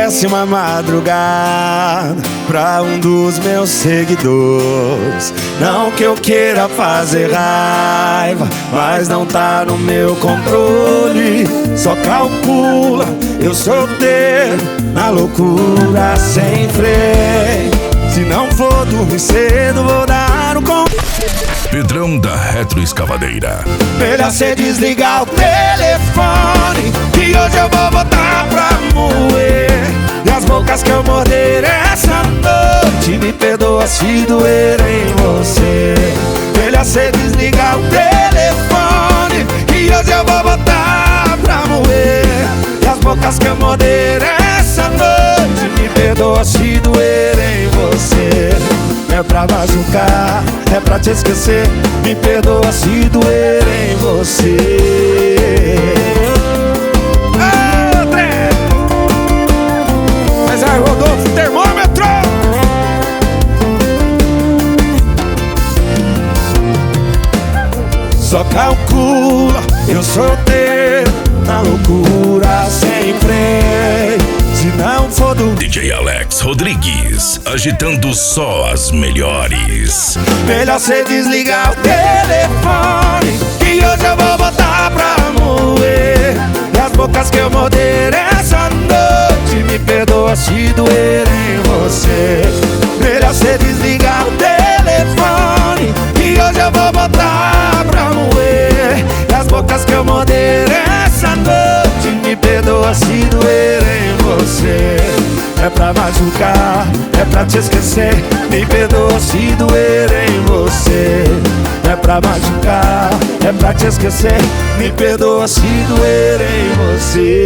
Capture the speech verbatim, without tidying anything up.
péssima madrugada pra um dos meus seguidores. Não que eu queira fazer raiva, mas não tá no meu controle. Só calcula, eu solteiro, na loucura sem freio. Se não for dormir cedo, vou dar um con... Pedrão da Retroescavadeira. Melhor cê desligar o telefone, que hoje eu vou botar pra moer. E as bocas que eu morder essa noite, me perdoa se doer em você. Melhor cê desligar o telefone, que hoje eu vou botar pra moer. E as bocas que eu morder essa noite, me perdoa se doer em você. É pra machucar, é pra te esquecer, me perdoa se doer em você. André! Mas aí, Rodolfo, termômetro! Só calcula, eu solteiro, na loucura sem freio. Se não for do D J Alex Rodrigues, agitando só as melhores. Melhor cê desligar o telefone, que hoje eu vou botar pra moer. E as bocas que eu morder essa noite, me perdoa se doer em você. Melhor cê desligar o telefone, que hoje eu vou botar pra moer. E as bocas que eu morder essa noite, me perdoa se doer em você. É pra machucar, é pra te esquecer, me perdoa se doer em você. É pra machucar, é pra te esquecer, me perdoa se doer em você.